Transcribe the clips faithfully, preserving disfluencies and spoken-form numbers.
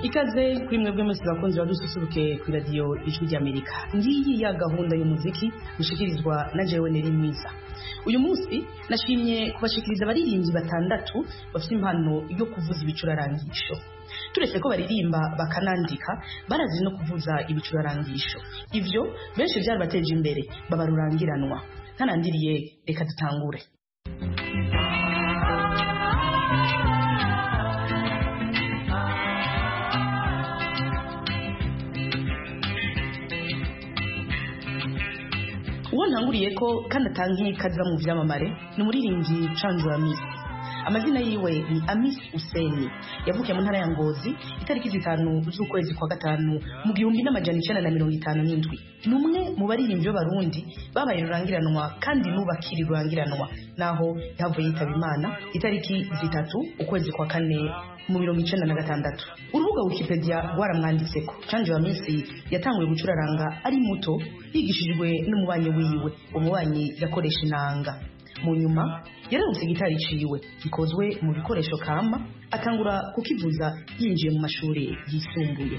ikaze kuri mwebwe mwese bakunzi badususuruke ku radio Ijwi ry'Amerika. Ngiyi ya gahunda y'umuziki gushikirizwa na jewe Neri Mwiza. Uyu munsi nashimye kubashikiriza abaririmbyi batandatu bafite impano yo kuvuza ibicurarangisho. Turetse ko baririmba bakanandika, barazi no kuvuza ibicurarangisho. Ivyo benshi byarabateje imbere babarurangiranwa. Ntanandiriye reka dutangure. Uwo ntanguriye ko kandi atangiye kaza mu vyamamare ni umuririmbyi Chanjo Amis. Amazina yiwe ni Amis Useni. Yavukiye mu ntara ya Ngozi itariki zitanu z'ukwezi kwa gatanu mu gihumbi n'amajana icenda na mirongo itanu n'indwi. Ni umwe mu baririmbyi b'Abarundi babaye rurangiranwa kandi n'ubakiri rurangiranwa, naho yavuye yitaba Imana itariki zitatu ukwezi kwa kane mu mirongo icenda na gatandatu. Urubuga Wikipedia rwaramwanditseko Chanjo Amis yatanguye gucuraranga ari muto yigishijwe n'umubanyi wiwe. Umubanyi yakoresha inanga. Mu nyuma yaronse gitari ciwe gikozwe mu bikoresho kama, atangura kukivuza yinjiye mu mashuri yisumbuye.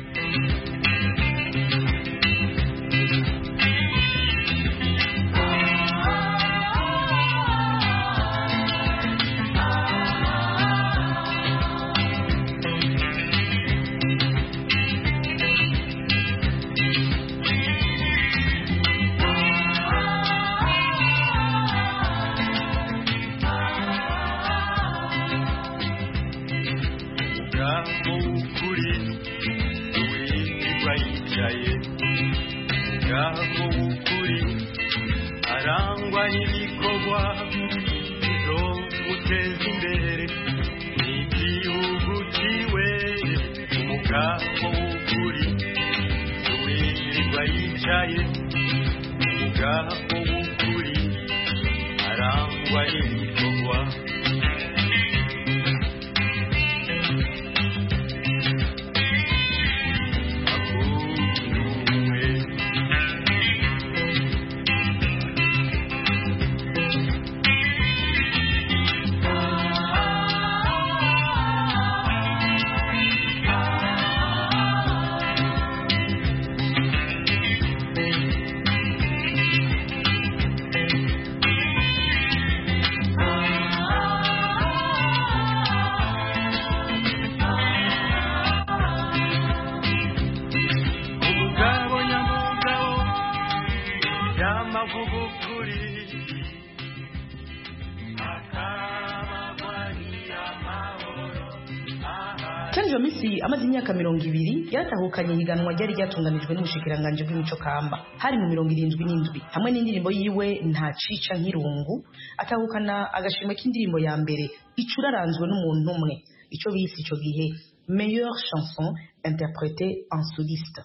Chanjo Amis amaze imyaka mirongo ibiri yaratahukanye higanwa ryari ryatunganijwe n'umushikiranganje bw'imico kamba. Hari mu mirongo irindwi n'indwi hamwe n'indirimbo yiwe Nta cica nk'irungu, atahukana agashimwe k'indirimbo ya mbere icuraranzwe n'umuntu umwe, ico bise ico gihe meilleure chanson interprétée en soliste.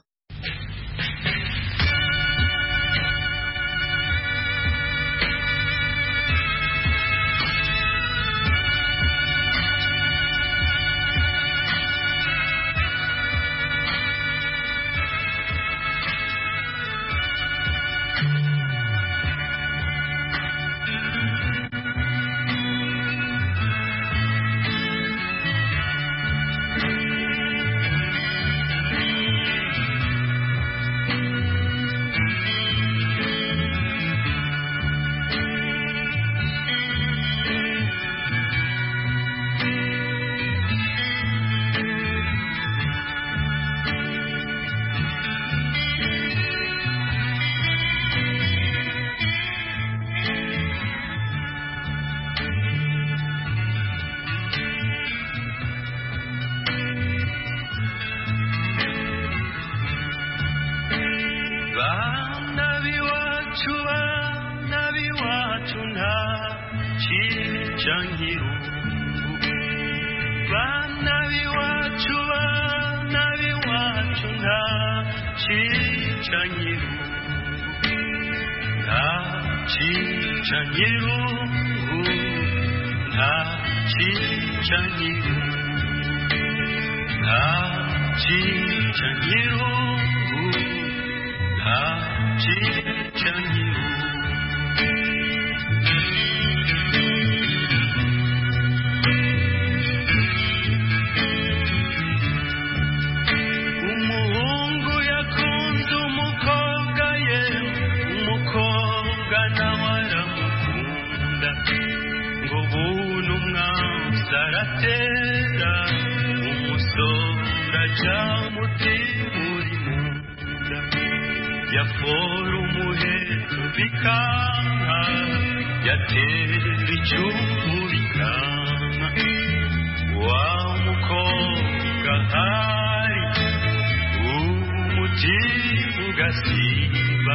umwanzi aratera umusore aja mutima uri munda yafora umuheto bikanka yatera icumu bikanka wa mukobwa hari umutima ugasimba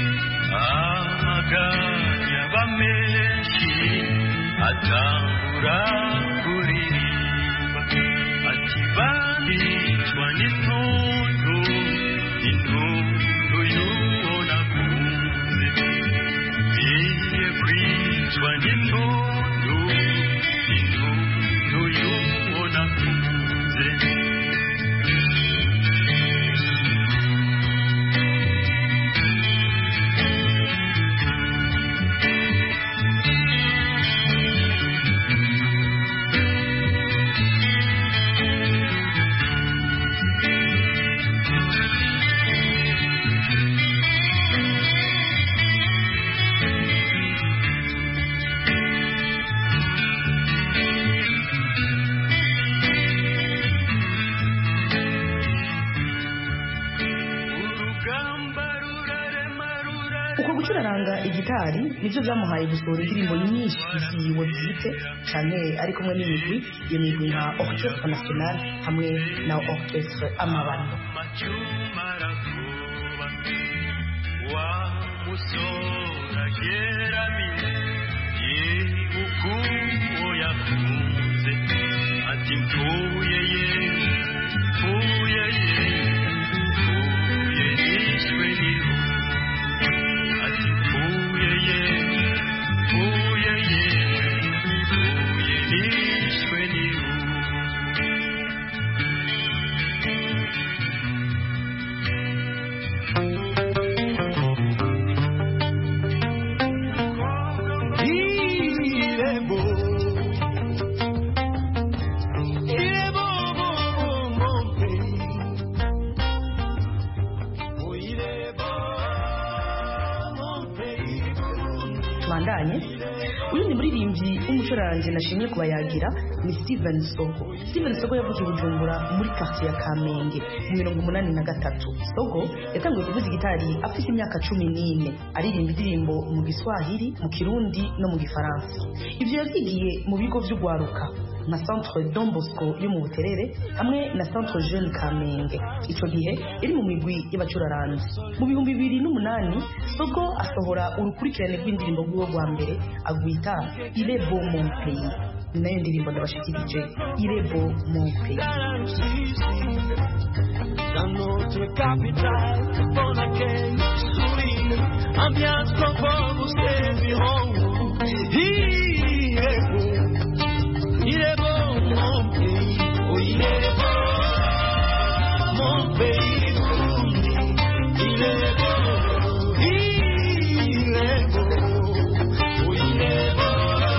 amaganya bamenshi atangura kuririmba ati bandicwa n'intundu intundu y'uwo nakunze iye kwicwa n'intundu intundu y'uwo nakunze igitari nivyo byamuhaye gusohora indirimbo nyinshi ziwe bwite cyane ari kumwe n'imigwi iyo migwi nka Orchestre National hamwe na Orchestre Amabano wa musora gerami yibukuo yakunze ati mpuye ye mpuye ye mpuye nishwe niru uyu ni muririmbyi w'umucuranzi nashimye kubayagira ni Steven Sogo. Steven Sogo yavukiye i Bujumbura muri quartier ya Kamenge mu mirongo umunani na gatatu. Sogo yatanguye kuvuza gitari afite imyaka cumi n'ine aririmba indirimbo mu Giswahili, mu Kirundi no mu Gifaransa. Ivyo yazigiye mu bigo vy'ugwaruka nka Centre Don Bosco yo mu Buterere hamwe na Centre Jeune Kamenge. Ico gihe iri mu migwi y'abacuraranzi. Mu bihumbi bibiri n'umunani Sogo asohora urukurikirane rw'indirimbo rw'uwo rwa mbere agwita Il est beau mon pays. Nayo ndirimbo ndabashikirije Il est beau mon pays. Dans notre capitale, on accueille, sourit, ambiance comme vous servirons. Il est beau, il est beau mon pays, oh il est beau mon pays, il est beau, il est beau, oh il est beau.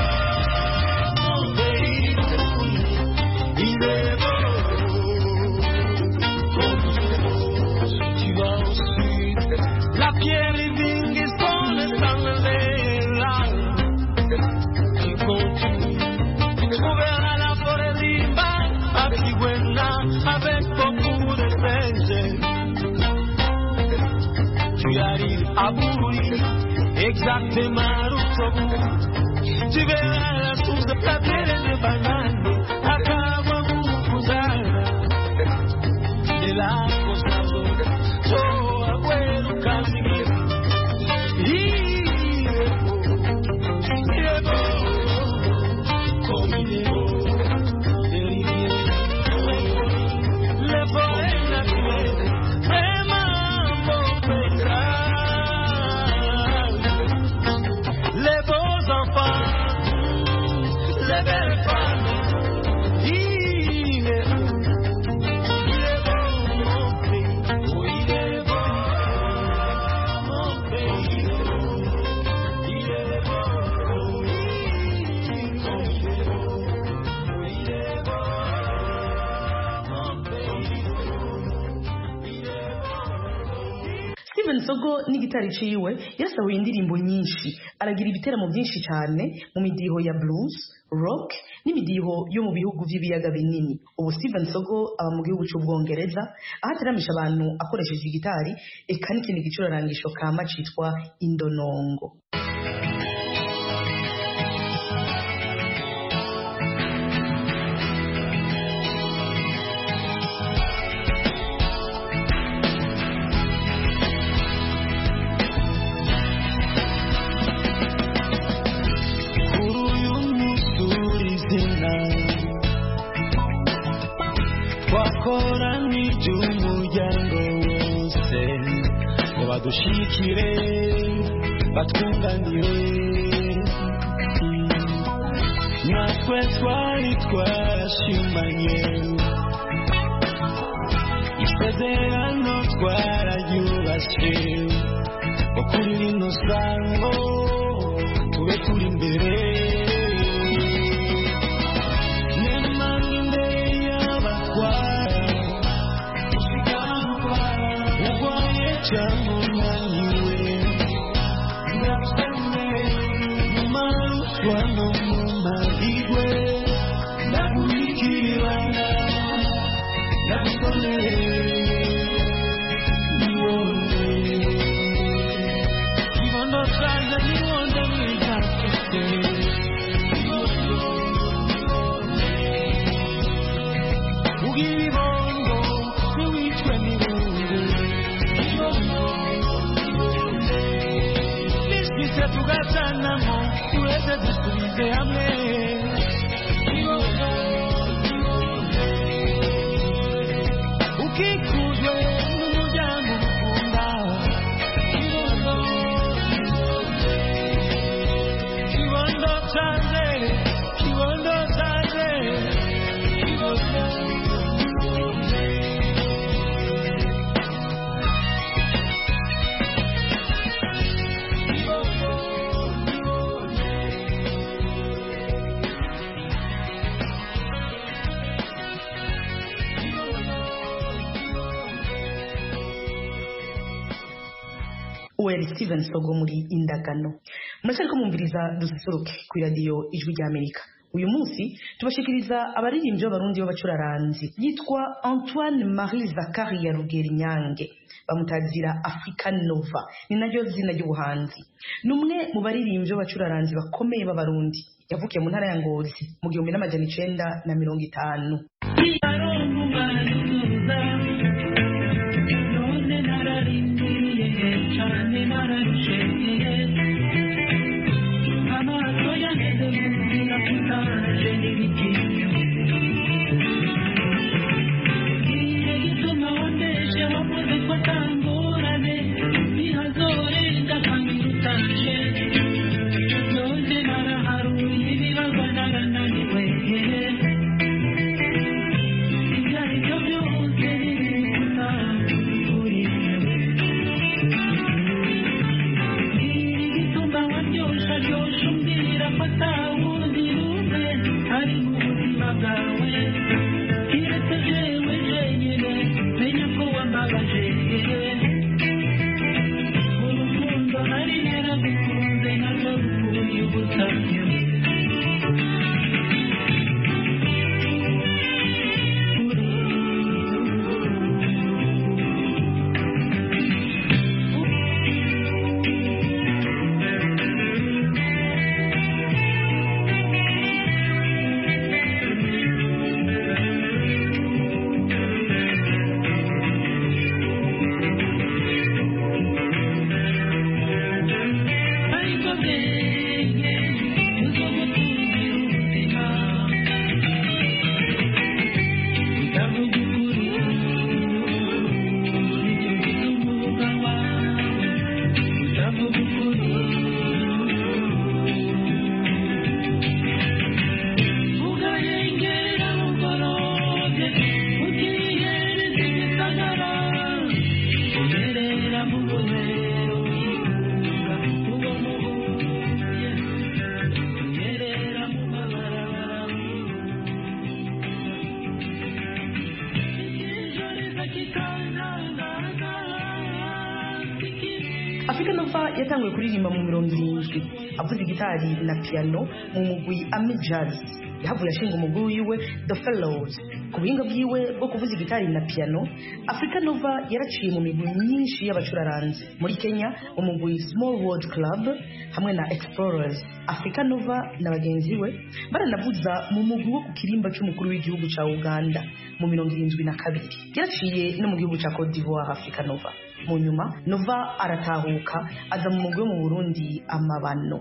Avec beaucoup de peine, tu arrives à bouillir exactement au bout. Tu verras la source de ta terre de banane, à Kawamukuzana, de la Costa Rica, so abuelo Casimir. Il est beau, il est beau, comme il est beau. Steven Sogo n'igitari ciwe yasahuye indirimbo nyinshi, aragira ibiteramo byinshi cyane mu midiho ya blues, rock n'imidiho yo mu bihugu by'ibiyaga binini. Ubu Steven Sogo aba mu gihugu cy'Ubwongereza aho ateramisha abantu akoresheje igitari eka n'ikindi gicurarangisho kama citwa indonongo. Badushikire batwunganire natwe twari twarashimanye isezerano twararyubashe ukuri rino sango tube turi imbere nemanga imbere y'abatwara urwaye cyangwa Uweri Steven Sogo muri Indagano. Murashaka kumviriza dususuruke ku radio Ijwi ry'Amerika. Uyu munsi tubashikiriza abaririmbyi b'abarundi b'abacuraranzi yitwa Antoine Marie Zakaria Rugerinyange, bamutazira African Nova, ni naryo zina ry'ubuhanzi. Numwe mu baririmbyi b'abacuraranzi bakomeye b'abarundi, yavukiye mu ntara ya Ngozi mu gihumbi n'amajana icenda na mirongo itanu. yatanguye kuririmba mu mirongo irindwi avuza gitari na piano mu mugwi Ami Jazz. Yahavuye ashinga umugwi wiwe The Fellows. Ku buhinga bwiwe bwo kuvuza gitari na piano, Africa Nova yaraciye mu migwi myinshi y'abacuraranzi. Muri Kenya umugwi Small World Club hamwe na Explorers. Africa Nova na bagenzi we baranavuza mu mugwi wo ku kirimba cy'umukuru w'igihugu ca Uganda mu mirongo irindwi na kabiri. Yaraciye no mu gihugu ca Cote d'Ivoire Africa Nova. Mu nyuma Nova aratahuka aza mu mugwi wo mu Burundi Amabano.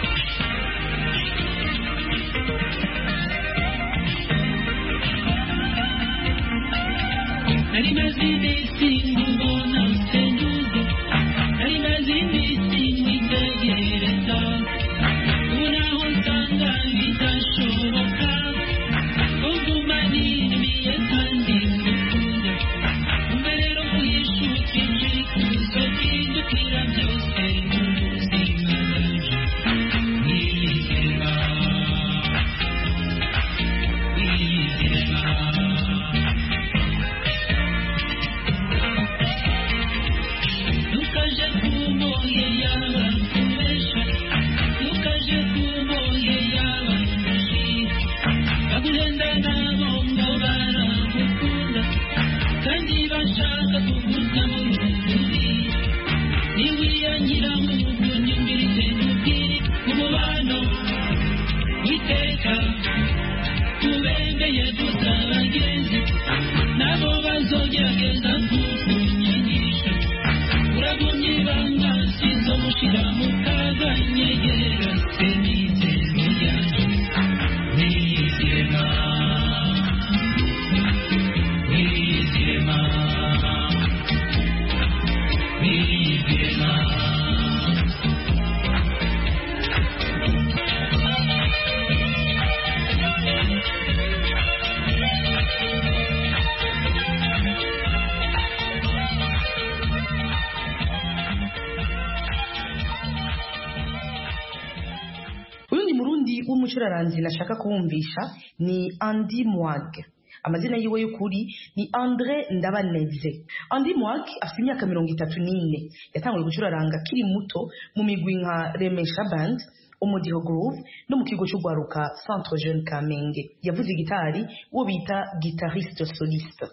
Umucuraranzi nashaka kuwumvisha ni Andy Mwag. Amazina yiwe y'ukuri ni André Ndabaneze. Andy Mwag afite imyaka mirongo itatu n'ine. Yatanguye gucuraranga kiri muto mu migwi nka Remesha Band, Umudiho Groove no mu kigo cy'ugwaruka Centre Jeune Kamenge. Yavuze gitari uwo bita guitariste soliste.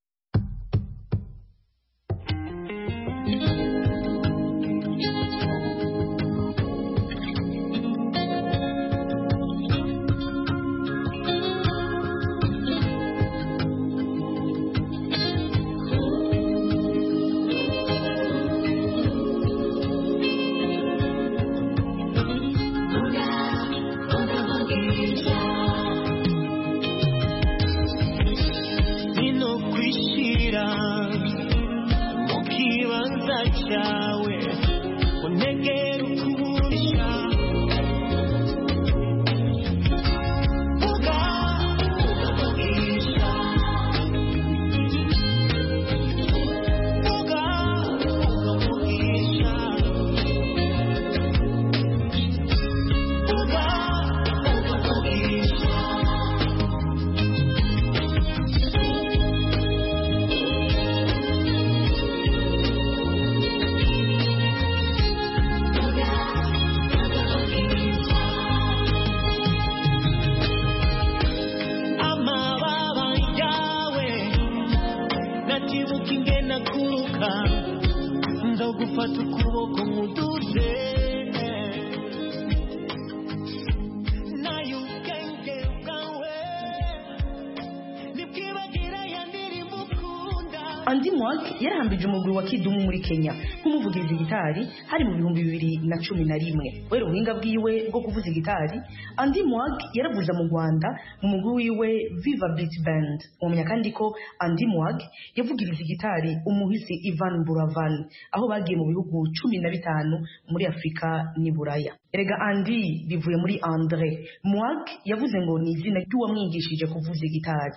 Andy Mwag yarahambije umugwi wa Kidumu muri Kenya nk'umuvugizi gitari hari mu bihumbi bibiri na cumi na rimwe. Wera ubuhinga bwiwe bwo kuvuza gitari, Andy Mwag yaravuza mu Rwanda mu mugwi wiwe Viva Beat Band. Umenya kandi ko Andy Mwag yavugiriza gitari umuhisi Ivan Buravan aho bagiye mu bihugu cumi na bitanu muri Afrika ni Buraya. Erega Andy bivuye muri André. Mwag yavuze ngo ni izina ry'uwamwigishije kuvuza gitari.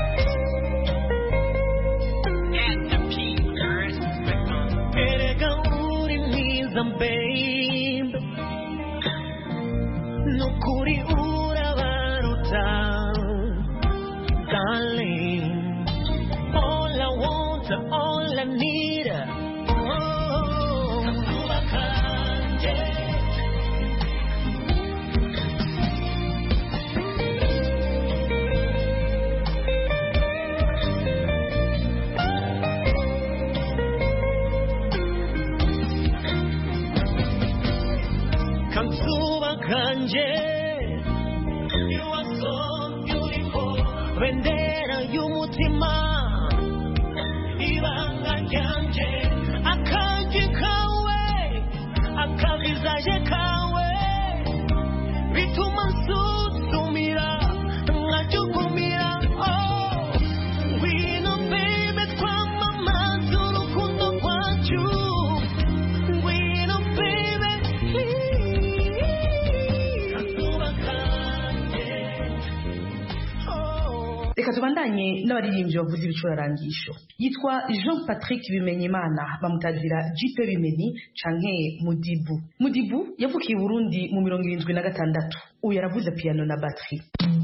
Erega nukuri urabaruta darling all I want all I need oh bakanje Kansuba kanje you are so beautiful bendera y'umutima ibanga ryanje akaje kawe akabizaje kawe bituma nsuzumira nkajugumira oh ngwino baby twamamaza urukundo rwacu ngwino baby Kansuba kanje oh reka tubandanye n'abaririmbyi bavuze ibicurarangisho yitwa Jean Patrick Bimenyimana bamutazira Jipe Bimeni canke Mudibu Mudibu yavukiye i Burundi mu mirongo irindwi na gatandatu uyu yaravuze piano na batterie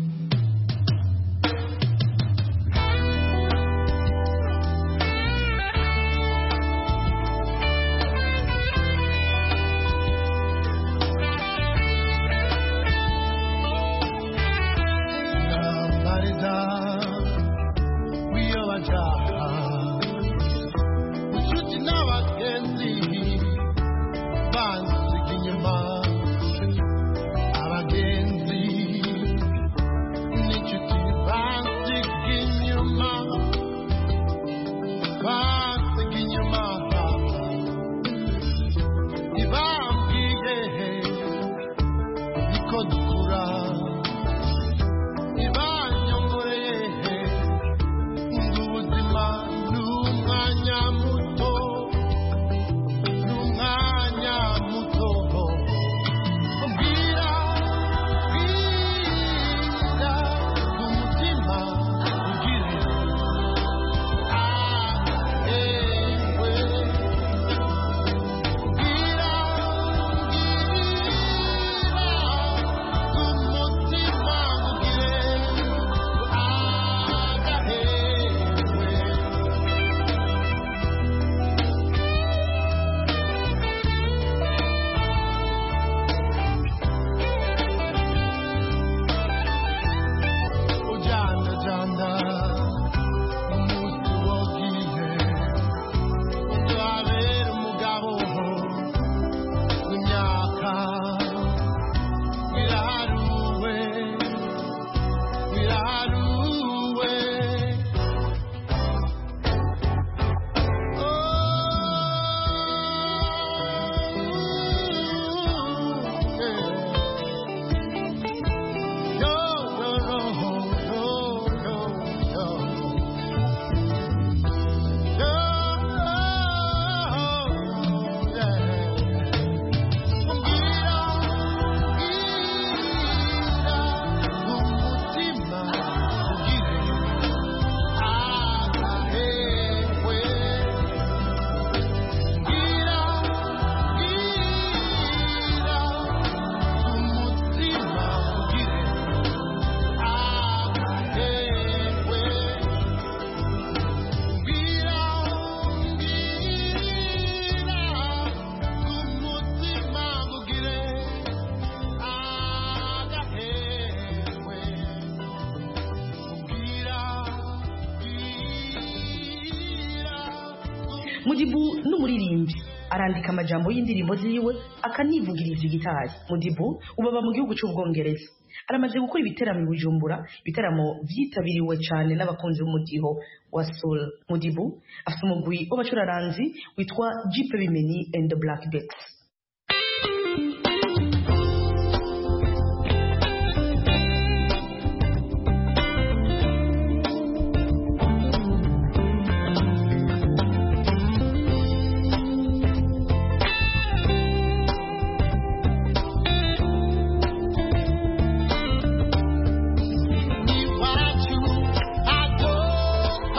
Mudibu n'umuririmbyi arandika amajambo y'indirimbo ziwe akanivugiriza igitari. Mudibu ubaba mu gihugu cy'Ubwongereza aramaze gukora ibiteramo i Bujumbura, ibiteramo vyitabiriwe cyane n'abakunzi b'umudiho wa soul. Mudibu afite umugwi w'abacuraranzi witwa Jipe Bimeni and the Black Decks.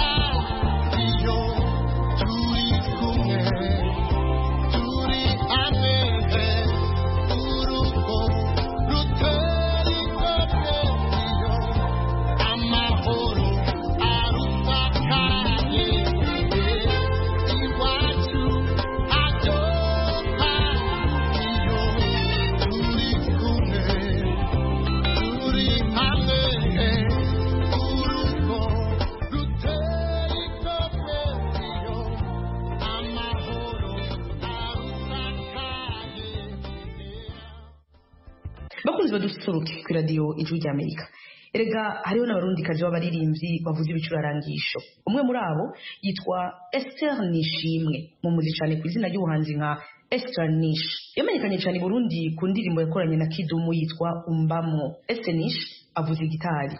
I'm dususuruke ku radio Ijwi ry'Amerika. Erega hariho n'abarundikazi b'abaririmbyi bavuze ibicurarangisho. Umwe muri abo yitwa Esther Nishimwe, mu muzi cyane ku izina ry'ubuhanzi nka Esther Nish. Yamenyekanye cyane i Burundi ku ndirimbo yakoranye na Kidumu yitwa Umbamwo. Esther Nish avuze gitari.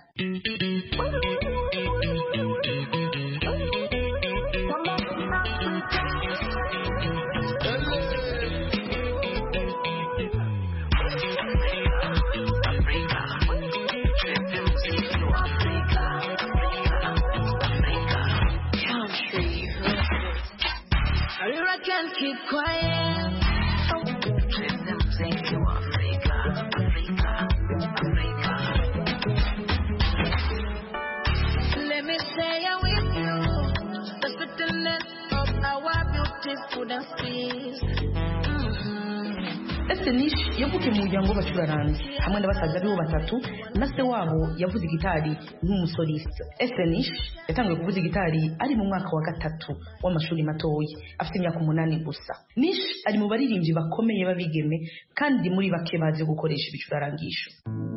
Can't keep quiet. Let them take you Africa, Africa, Africa. Let me say I'm with you. The sweetness of our beautiful and peace. Esther Nish yavukiye mu muryango w'abacuraranzi hamwe n'abasaza bibo batatu na se wabo yavuze gitari nk'umusoliste. Esther Nish yatangiye kuvuza gitari ari mu mwaka wa gatatu w'amashuri matoya afite imyaka umunani gusa. Nish ari mu baririmbyi bakomeye babigeme kandi muri bake bazi gukoresha ibicurarangisho.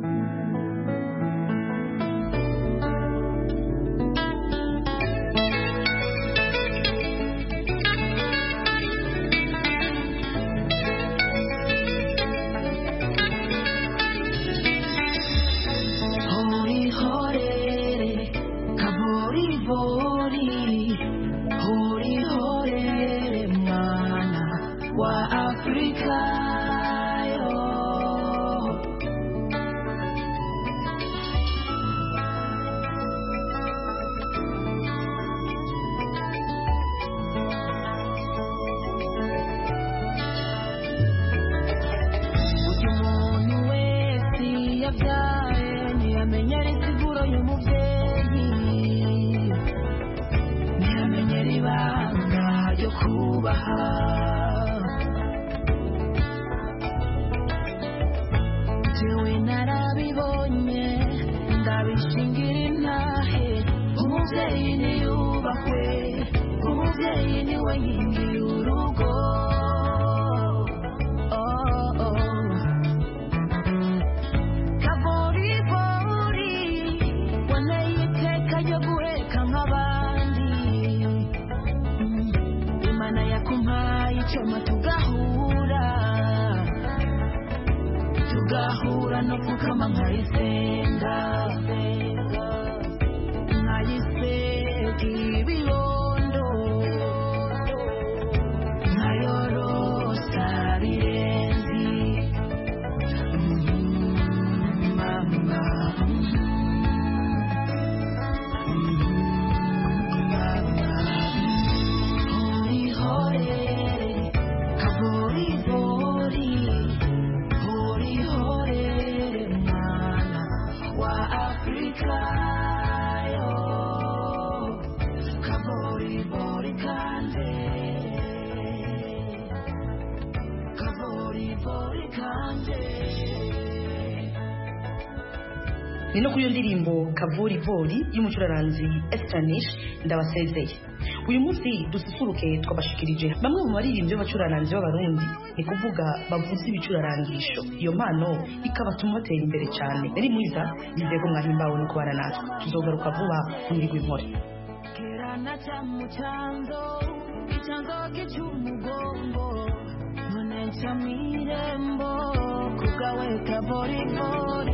Nino kuri ndirimbo Kavuri Vori y'umucuraranzi Esther Nish ndabasezeye. Uyu munsi dususuruke twabashikirije bamwe mu baririmbyi b'abacuraranzi b'abarundi ni kuvuga bavuze ibicurarangisho. Iyo mpano ikabatuma batera imbere cyane. Nari mwiza bizego mwahimbawe no kubana natwe. Tuzogaruka vuba kunirwa inkore. Kirana cha muchanzo ichanzo gichumugongo none cha mirembo kugaweka Vori Vori